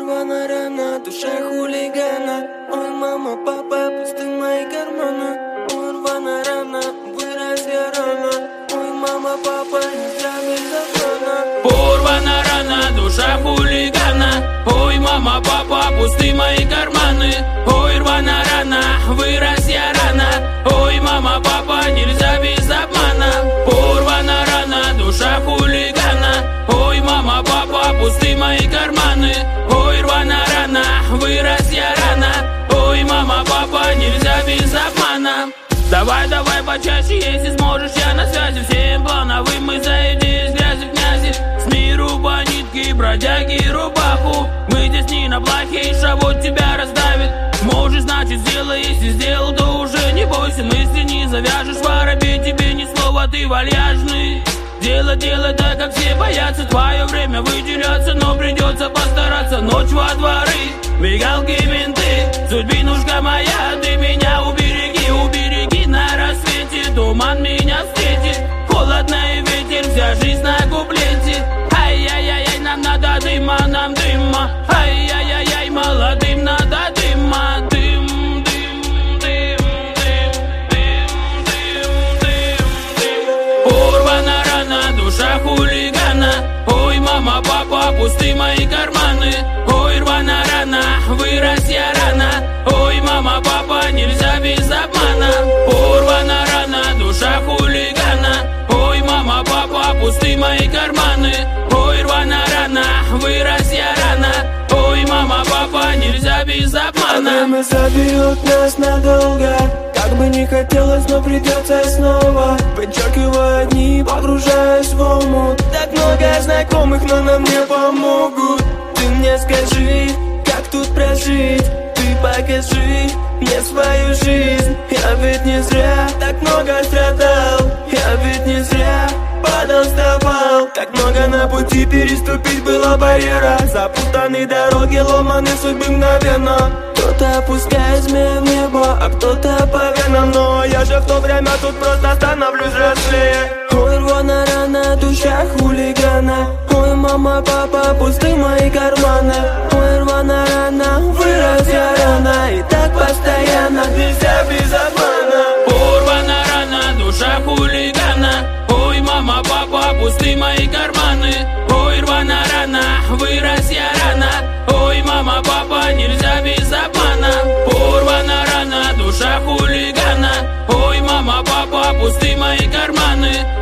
Урвана рана, душа хулигана. Ой, мама, папа, пусты мои карманы. Урвана рана, вырос я рано. Ой, мама, папа, нельзя без обмана. Порвана рана, душа хулигана. Ой, мама, папа, пусты мои карманы. Ой, рвана рана, вырос я рано. Ой, мама, папа, нельзя без обмана. Порвана рана, душа хулигана. Ой, мама, папа, пусты мои карманы. Ой, рвана рана, вырос я рано. Ой, мама, папа, нельзя без обмана. Давай, давай почаще, если сможешь, я на связи. Всем плановым мы зайди из грязи в князи. С миру по нитке, бродяги, рубаху. Мы здесь не на плахе, и шавот тебя раздавит. Можешь, значит, сделай, если сделал, то уже не бойся. Мысли не завяжешь, в воробе тебе ни слова, ты вальяжный. Делай так, как все боятся. Твое время выделяться, но придется постараться. Ночь во дворы, мигалки, менты. Судьбинушка моя, ты меня убереги, убереги. На рассвете туман меня встретит. Холодно и ветер, вся жизнь на куплете. Ай-яй-яй, нам надо дыма, нам дыма. Ай-яй-яй, молодым надо дыма. Дым, дым, дым, дым, дым, дым, дым, дым. Порвана рана, душа хулигана. Ой, мама, папа, пусты мои карманы. Ой, рвана рана, вырос я рано. Ой, мама, папа, нельзя без обмана. Порвана рана, душа хулигана. Ой, мама, папа, пусты мои карманы. Ой, рвана рана, вырос я рано. Ой, мама, папа, нельзя без обмана. Время забьет нас надолго. Как бы не хотелось, но придется снова. Подчеркиваю дни, погружаюсь в омут. Так много знакомых, но нам не помогут. Ты мне скажи, как тут прожить. Ты покажи мне свою жизнь. Я ведь не зря так много страдал. Я ведь не зря падал, вставал. Так много на пути переступить было барьера. Запутанные дороги, ломаные судьбы мгновенно. Кто-то опускает змея в небо, а кто-то по венам. Но я же в то время тут просто становлюсь взрослее. Ой, рвана рана, душа хулигана. Ой, мама, папа, пусты мои карманы. Ой, рвана рана, вырос я рано. И так постоянно, нельзя без обмана. Порвана рана, душа хулигана. Ой, мама, папа, пусты мои карманы. Ой, рвана рана, вырос я рано. Ой, мама, папа, нельзя без обмана. Порвана рана, душа хулигана. Ой, мама, папа, пусты мои карманы.